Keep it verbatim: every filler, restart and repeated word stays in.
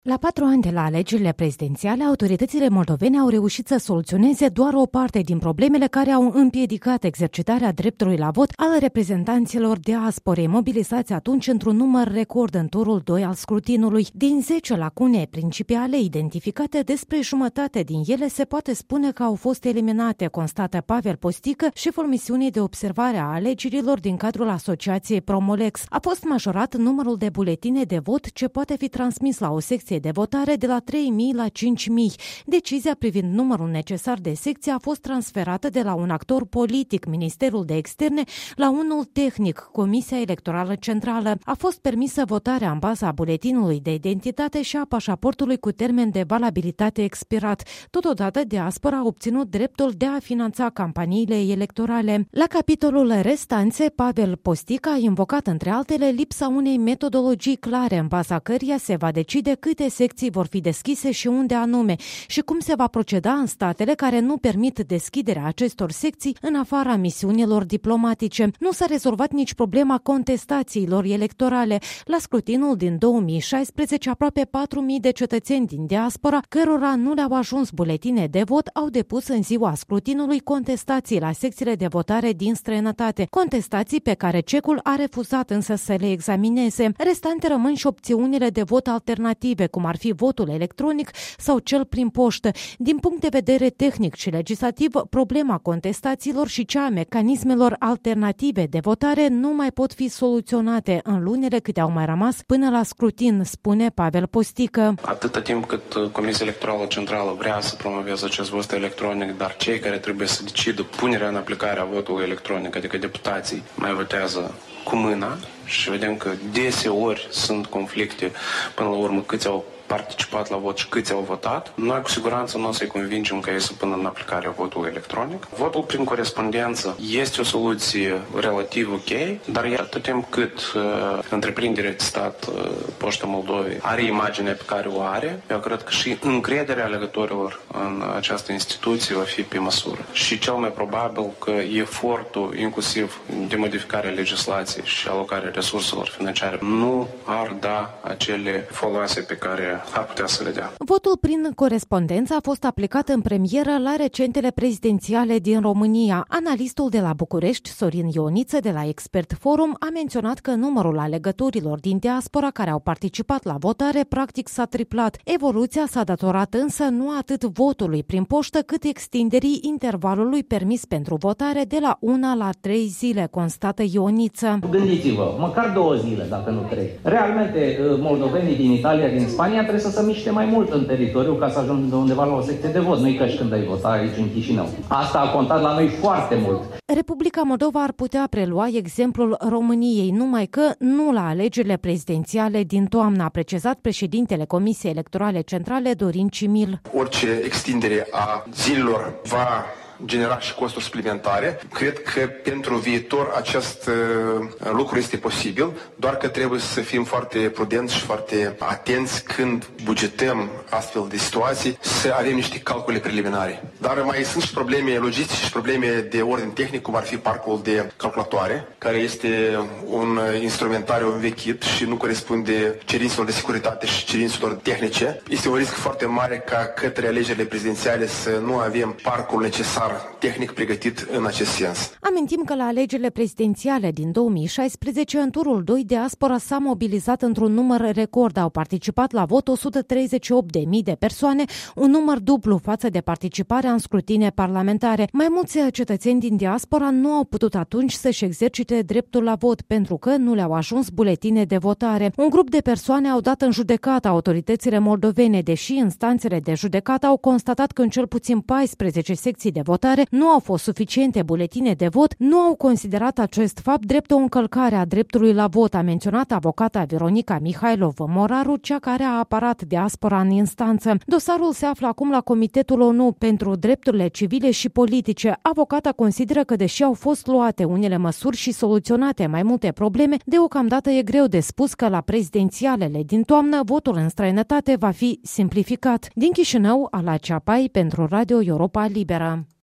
La patru ani de la alegerile prezidențiale, autoritățile moldovene au reușit să soluționeze doar o parte din problemele care au împiedicat exercitarea dreptului la vot al reprezentanților diasporei, mobilizați atunci într-un număr record în turul doi al scrutinului. Din zece lacune principale identificate, despre jumătate din ele se poate spune că au fost eliminate, constată Pavel Postică, șeful misiunii de observare a alegerilor din cadrul asociației Promolex. A fost majorat numărul de buletine de vot ce poate fi transmis la o secție de votare de la trei mii la cinci mii. Decizia privind numărul necesar de secții a fost transferată de la un actor politic, Ministerul de Externe, la unul tehnic, Comisia Electorală Centrală. A fost permisă votarea în baza buletinului de identitate și a pașaportului cu termen de valabilitate expirat. Totodată, diaspora a obținut dreptul de a finanța campaniile electorale. La capitolul restanțe, Pavel Postică a invocat, între altele, lipsa unei metodologii clare în baza căreia se va decide câte secții vor fi deschise și unde anume și cum se va proceda în statele care nu permit deschiderea acestor secții în afara misiunilor diplomatice. Nu s-a rezolvat nici problema contestațiilor electorale. La scrutinul din două mii șaisprezece, aproape patru mii de cetățeni din diaspora, cărora nu le-au ajuns buletine de vot, au depus în ziua scrutinului contestații la secțiile de votare din străinătate, contestații pe care cecul a refuzat însă să le examineze. Restante rămân și opțiunile de vot alternative, cum ar fi votul electronic sau cel prin poștă. Din punct de vedere tehnic și legislativ, problema contestațiilor și cea a mecanismelor alternative de votare nu mai pot fi soluționate în lunile câte au mai rămas până la scrutin, spune Pavel Postică. Atâta timp cât Comisia Electorală Centrală vrea să promoveze acest vot electronic, dar cei care trebuie să decidă punerea în aplicare a votului electronic, adică deputații, mai votează cu mâna și vedem că deseori sunt conflicte până la urmă câți au participat la vot și câți au votat. Noi cu siguranță nu o să-i convingem că ei să pună în aplicare votul electronic. Votul prin corespondență este o soluție relativ ok, dar e atât timp cât uh, întreprinderea de stat uh, Poșta Moldovei are imaginea pe care o are, eu cred că și încrederea alegătorilor în această instituție va fi pe măsură. Și cel mai probabil că efortul, inclusiv de modificare a legislației și alocarea resurselor financiare, nu ar da acele foloase pe care ar putea să le dea. Votul prin corespondență a fost aplicat în premieră la recentele prezidențiale din România. Analistul de la București, Sorin Ioniță, de la Expert Forum, a menționat că numărul alegătorilor din diaspora care au participat la votare practic s-a triplat. Evoluția s-a datorat însă nu atât votului prin poștă, cât extinderii intervalului permis pentru votare de la una la trei zile, constată Ioniță. Gândiți-vă, măcar două zile, dacă nu trei. Realmente, moldovenii din Italia, din Spania, trebuie să se miște mai mult în teritoriu ca să ajungă undeva la o secție de vot. Nu-i ca și când ai vota aici în Chișinău. Asta a contat la noi foarte mult. Republica Moldova ar putea prelua exemplul României, numai că nu la alegerile prezidențiale din toamnă, a precizat președintele Comisiei Electorale Centrale, Dorin Cimil. Orice extindere a zilelor va genera și costuri suplimentare. Cred că pentru viitor acest uh, lucru este posibil, doar că trebuie să fim foarte prudenți și foarte atenți când bugetăm astfel de situații, să avem niște calcule preliminare. Dar mai sunt și probleme logistice și probleme de ordin tehnic, cum ar fi parcul de calculatoare, care este un instrumentariu învechit și nu corespunde cerințelor de securitate și cerințelor tehnice. Este un risc foarte mare ca către alegerile prezidențiale să nu avem parcul necesar tehnic pregătit în acest sens. Amintim că la alegerile prezidențiale din două mii șaisprezece, în turul doi, diaspora s-a mobilizat într-un număr record. Au participat la vot o sută treizeci și opt de mii de persoane, un număr dublu față de participarea în scrutine parlamentare. Mai mulți cetățeni din diaspora nu au putut atunci să-și exercite dreptul la vot pentru că nu le-au ajuns buletine de votare. Un grup de persoane au dat în judecată autoritățile moldovene, deși instanțele de judecată au constatat că în cel puțin paisprezece secții de votare nu au fost suficiente buletine de vot, nu au considerat acest fapt drept o încălcare a dreptului la vot, a menționat avocata Veronica Mihailov-Moraru, cea care a apărat diaspora în instanță. Dosarul se află acum la Comitetul O N U pentru Drepturile Civile și Politice. Avocata consideră că, deși au fost luate unele măsuri și soluționate mai multe probleme, deocamdată e greu de spus că la prezidențialele din toamnă votul în străinătate va fi simplificat. Din Chișinău, Ala Ceapai pentru Radio Europa Liberă.